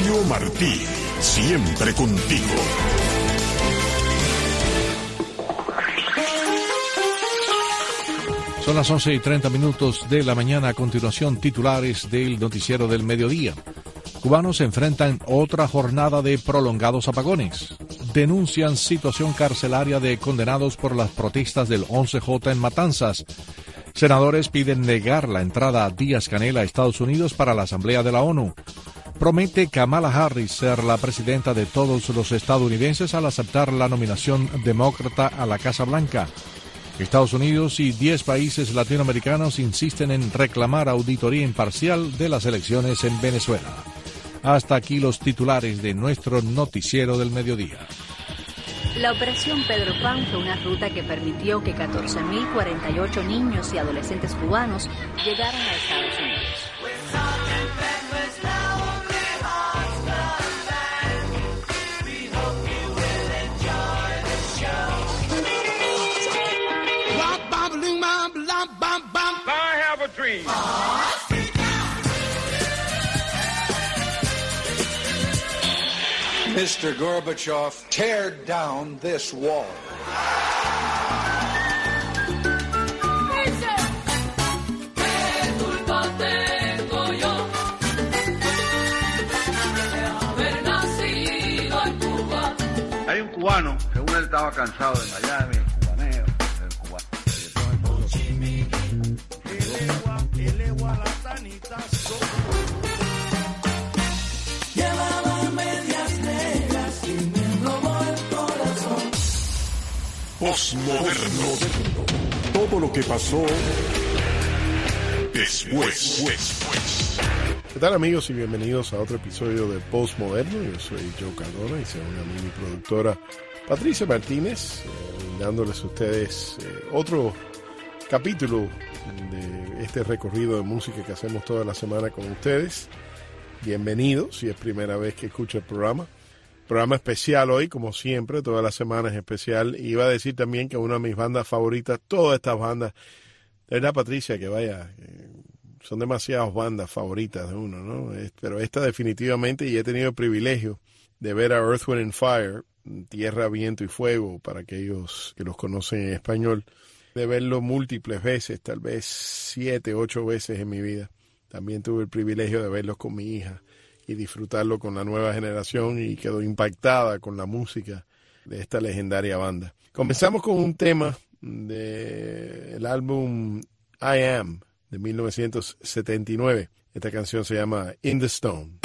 Mario Martí, siempre contigo. Son las 11:30 de la mañana. A continuación, titulares del noticiero del mediodía. Cubanos enfrentan otra jornada de prolongados apagones. Denuncian situación carcelaria de condenados por las protestas del 11J en Matanzas. Senadores piden negar la entrada a Díaz-Canel a Estados Unidos para la Asamblea de la ONU. Promete Kamala Harris ser la presidenta de todos los estadounidenses al aceptar la nominación demócrata a la Casa Blanca. Estados Unidos y 10 países latinoamericanos insisten en reclamar auditoría imparcial de las elecciones en Venezuela. Hasta aquí los titulares de nuestro noticiero del mediodía. La operación Pedro Pan fue una ruta que permitió que 14.048 niños y adolescentes cubanos llegaran a Estados Unidos. Mr. Gorbachev, tear down this wall. Hay un cubano, según él estaba cansado de Miami, el cubaneo, el cubano. Postmoderno. Todo lo que pasó después. ¿Qué tal, amigos? Y bienvenidos a otro episodio de Postmoderno. Yo soy Joe Cardona y se une a mi productora Patricia Martínez, dándoles a ustedes otro capítulo de este recorrido de música que hacemos toda la semana con ustedes. Bienvenidos, si es primera vez que escucha el programa. Programa especial hoy, como siempre, todas las semanas especial. Y iba a decir también que una de mis bandas favoritas, todas estas bandas, de verdad, Patricia, que vaya, son demasiadas bandas favoritas de uno, ¿no? Pero esta definitivamente, y he tenido el privilegio de ver a Earth, Wind and Fire, Tierra, Viento y Fuego, para aquellos que los conocen en español, de verlo múltiples veces, tal vez 7, 8 veces en mi vida. También tuve el privilegio de verlos con mi hija y disfrutarlo con la nueva generación, y quedó impactada con la música de esta legendaria banda. Comenzamos con un tema del álbum I Am de 1979. Esta canción se llama In the Stone.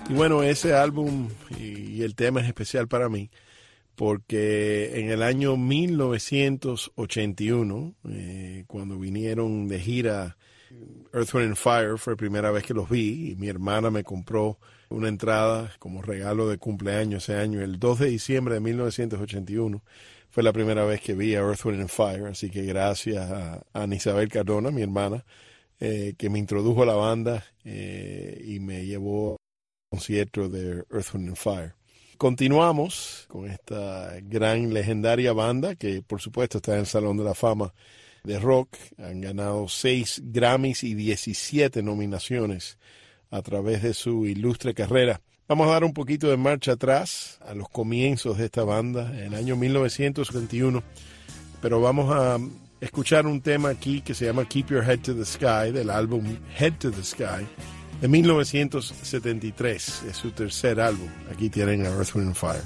Y bueno, ese álbum y el tema es especial para mí porque en el año 1981, cuando vinieron de gira Earth, Wind & Fire, fue la primera vez que los vi y mi hermana me compró una entrada como regalo de cumpleaños ese año. El 2 de diciembre de 1981 fue la primera vez que vi a Earth, Wind & Fire, así que gracias a Ana Isabel Cardona, mi hermana, que me introdujo a la banda y me llevó al concierto de Earth, Wind & Fire. Continuamos con esta gran, legendaria banda que, por supuesto, está en el Salón de la Fama de Rock. Han ganado 6 Grammys y 17 nominaciones a través de su ilustre carrera. Vamos a dar un poquito de marcha atrás a los comienzos de esta banda, en el año 1971. Pero vamos a escuchar un tema aquí que se llama Keep Your Head to the Sky, del álbum Head to the Sky, de 1973, es su tercer álbum. Aquí tienen a Earth, Wind & Fire.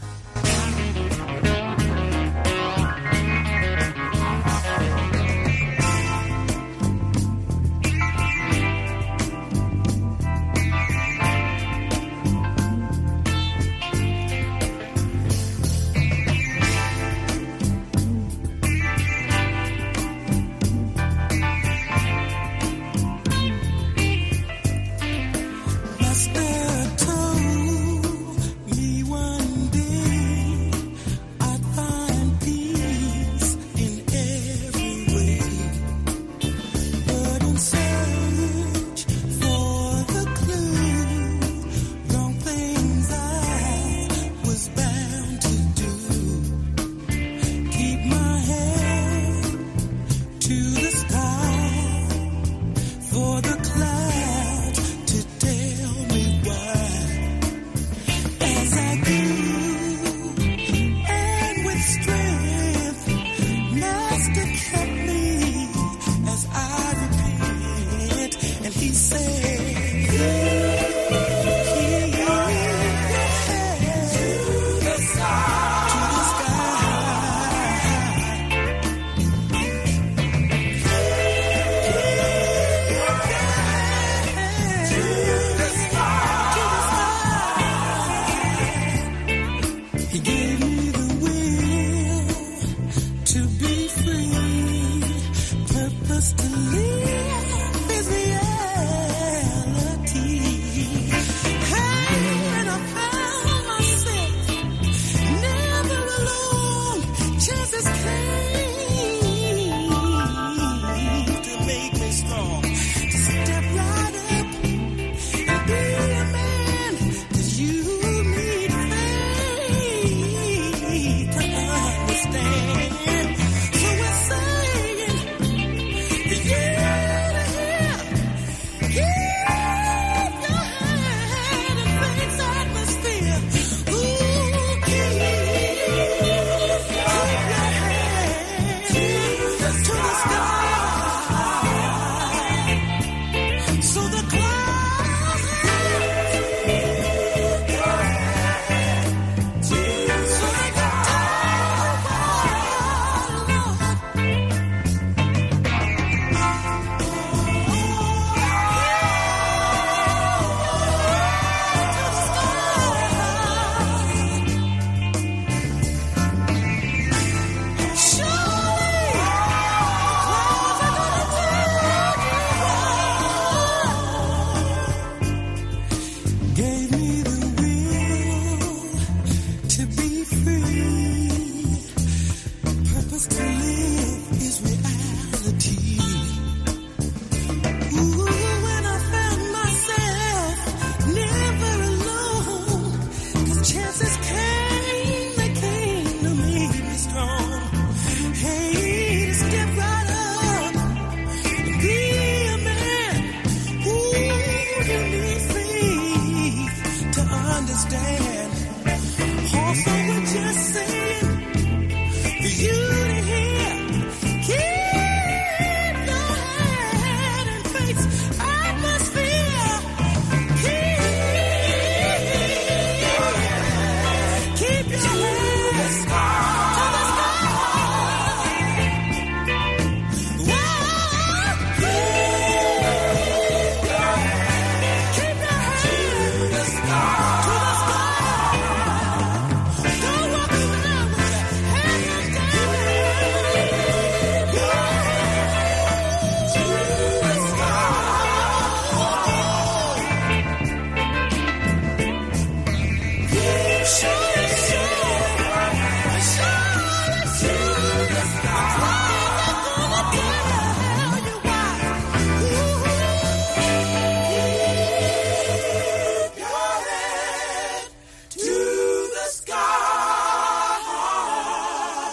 Keep your head to the sky.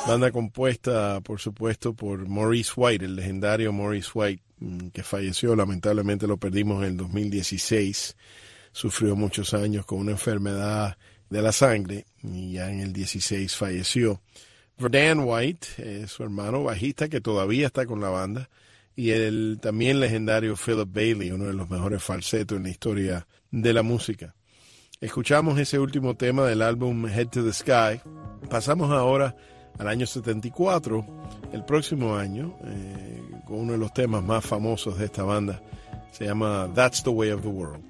Banda compuesta, por supuesto, por Maurice White, el legendario Maurice White, que falleció. Lamentablemente lo perdimos en el 2016. Sufrió muchos años con una enfermedad de la sangre y ya en el 16 falleció. Dan White, su hermano bajista, que todavía está con la banda, y el también legendario Philip Bailey, uno de los mejores falsetos en la historia de la música. Escuchamos ese último tema del álbum Head to the Sky. Pasamos ahora al año 74, el próximo año, con uno de los temas más famosos de esta banda. Se llama That's the Way of the World.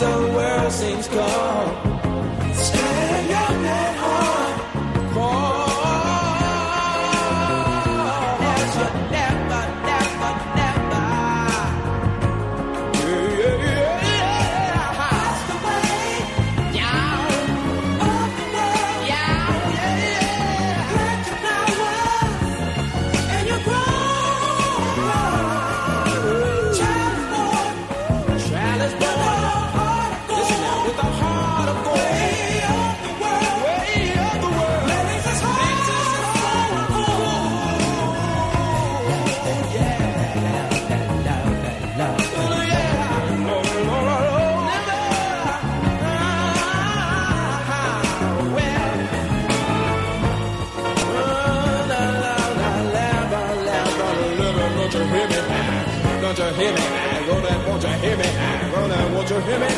seems cold. Stay young at heart. won't you hear me? Go that, won't you hear me? Go that, won't you hear me?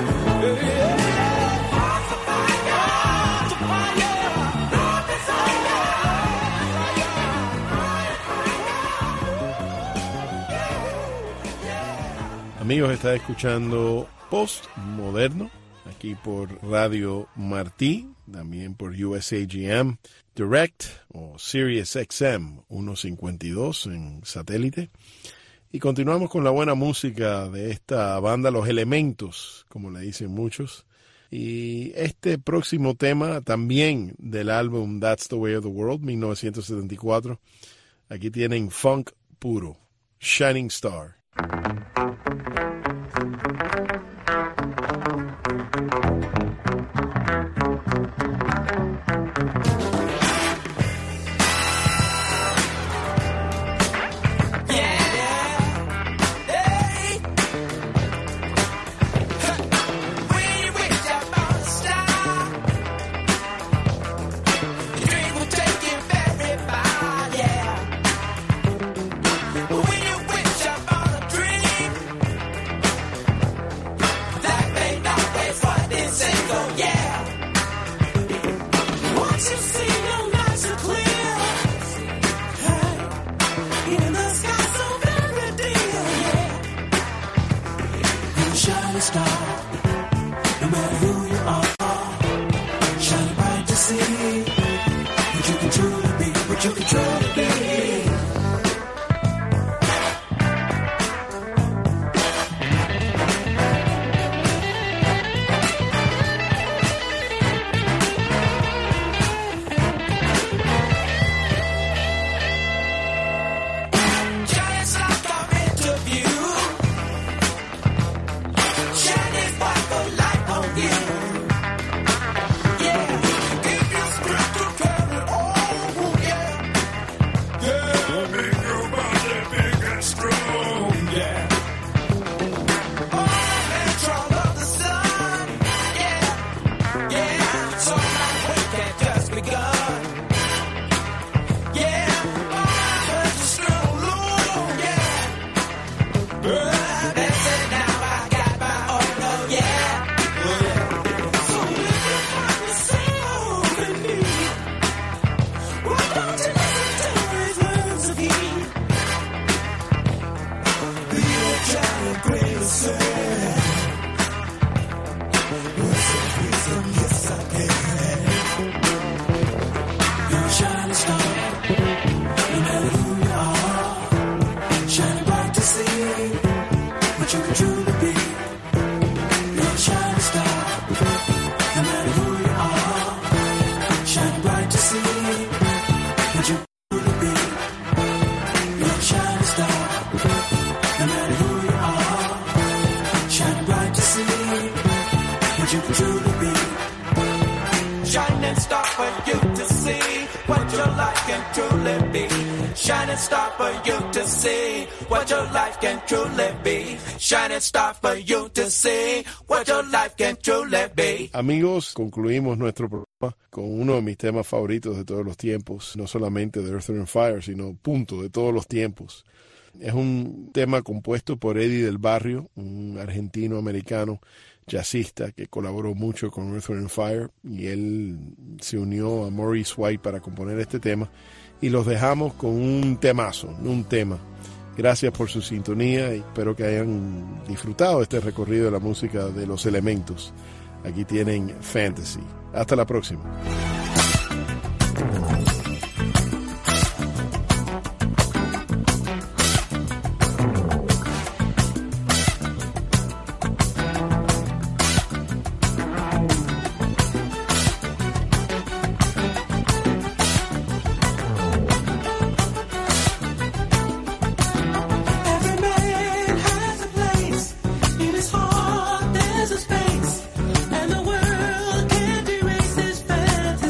Amigos, está escuchando Postmoderno aquí por Radio Martí, también por USAGM Direct o Sirius XM 152 en satélite. Y continuamos con la buena música de esta banda, Los Elementos, como le dicen muchos. Y este próximo tema también del álbum That's the Way of the World, 1974. Aquí tienen funk puro, Shining Star. Shining star for you to see what your life can truly be. Shining star for you to see what your life can truly be. Amigos, concluimos nuestro programa con uno de mis temas favoritos de todos los tiempos, no solamente de Earth, Wind & Fire, sino punto, de todos los tiempos. Es un tema compuesto por Eddie del Barrio, un argentino-americano jazzista que colaboró mucho con Earth, Wind & Fire, y él se unió a Maurice White para componer este tema. Y los dejamos con un temazo, un tema. Gracias por su sintonía y espero que hayan disfrutado este recorrido de la música de Los Elementos. Aquí tienen Fantasy. Hasta la próxima. There's a space, and the world can't erase this fantasy.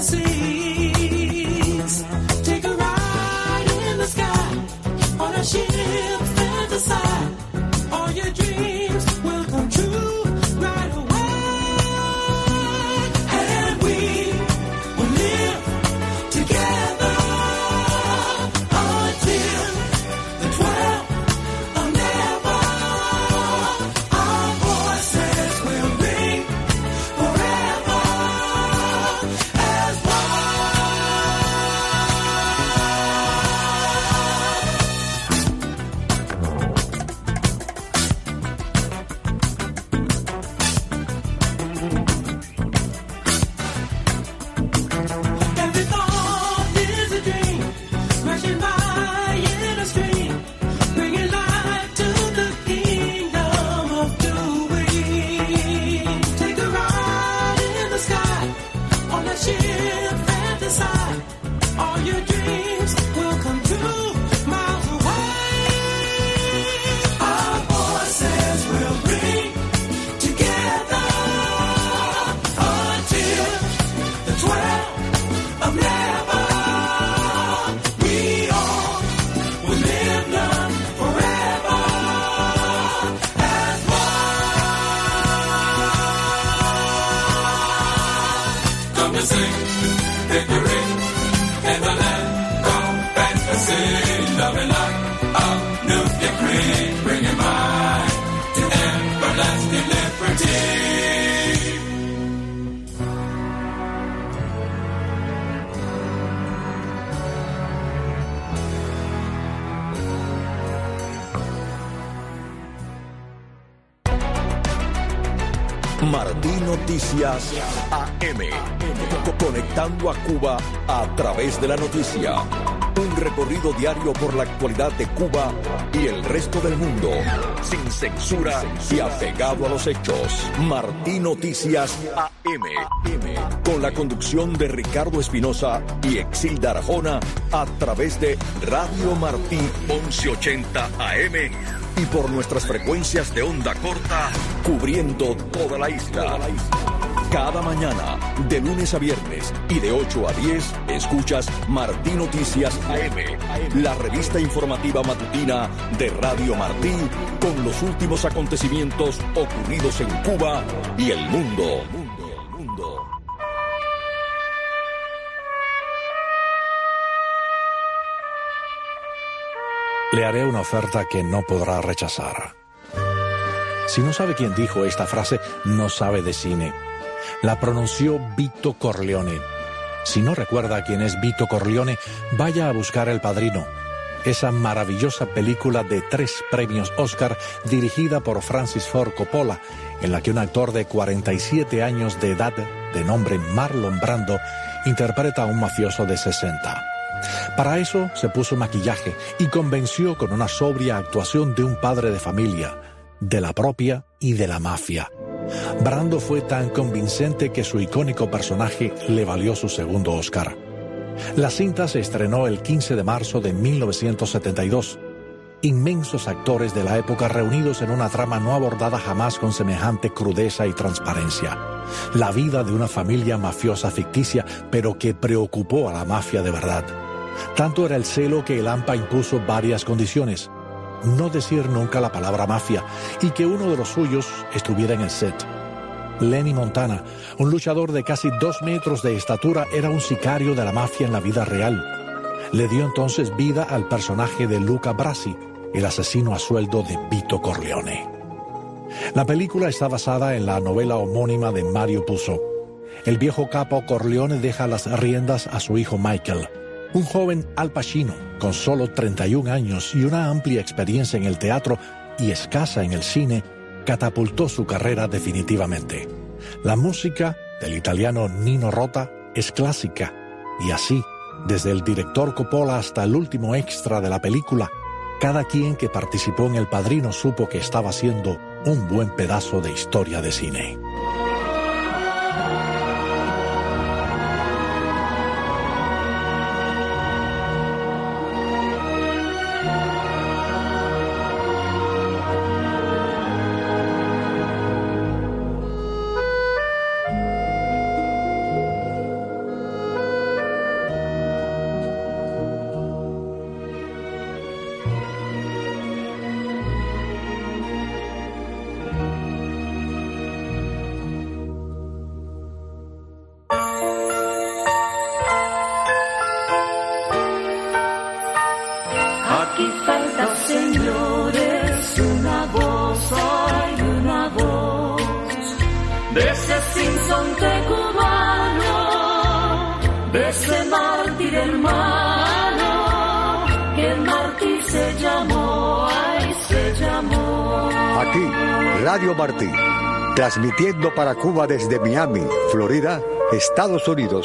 a ship, fantasize. All your dreams will come true, miles away. Our voices will ring together until the 12th of never. We all will live long forever as one. Come to sing, take the ring, in the land of fantasy, loving like a new decree, bringing mind to everlasting liberty. Martí Noticias AM. Conectando a Cuba a través de la noticia. Un recorrido diario por la actualidad de Cuba y el resto del mundo. Sin censura y apegado a los hechos. Martí Noticias AM. Con la conducción de Ricardo Espinosa y Exilda Arjona a través de Radio Martí 1180 AM. Y por nuestras frecuencias de onda corta, cubriendo toda la isla. Cada mañana, de lunes a viernes y de 8 a 10, escuchas Martí Noticias AM, la revista informativa matutina de Radio Martí, con los últimos acontecimientos ocurridos en Cuba y el mundo. Le haré una oferta que no podrá rechazar. Si no sabe quién dijo esta frase, no sabe de cine. La pronunció Vito Corleone. Si no recuerda quién es Vito Corleone, vaya a buscar El Padrino, esa maravillosa película de 3 premios Oscar dirigida por Francis Ford Coppola, en la que un actor de 47 años de edad, de nombre Marlon Brando, interpreta a un mafioso de 60. Para eso se puso maquillaje y convenció con una sobria actuación de un padre de familia, de la propia y de la mafia. Brando fue tan convincente que su icónico personaje le valió su segundo Oscar. La cinta se estrenó el 15 de marzo de 1972. Inmensos actores de la época reunidos en una trama no abordada jamás con semejante crudeza y transparencia. La vida de una familia mafiosa ficticia, pero que preocupó a la mafia de verdad. Tanto era el celo que el AMPA impuso varias condiciones. No decir nunca la palabra mafia y que uno de los suyos estuviera en el set. Lenny Montana, un luchador de casi 2 metros de estatura, era un sicario de la mafia en la vida real. Le dio entonces vida al personaje de Luca Brasi, el asesino a sueldo de Vito Corleone. La película está basada en la novela homónima de Mario Puzo. El viejo capo Corleone deja las riendas a su hijo Michael. Un joven Al Pacino, con solo 31 años y una amplia experiencia en el teatro y escasa en el cine, catapultó su carrera definitivamente. La música del italiano Nino Rota es clásica, y así, desde el director Coppola hasta el último extra de la película, cada quien que participó en El Padrino supo que estaba haciendo un buen pedazo de historia de cine. Radio Martí, transmitiendo para Cuba desde Miami, Florida, Estados Unidos.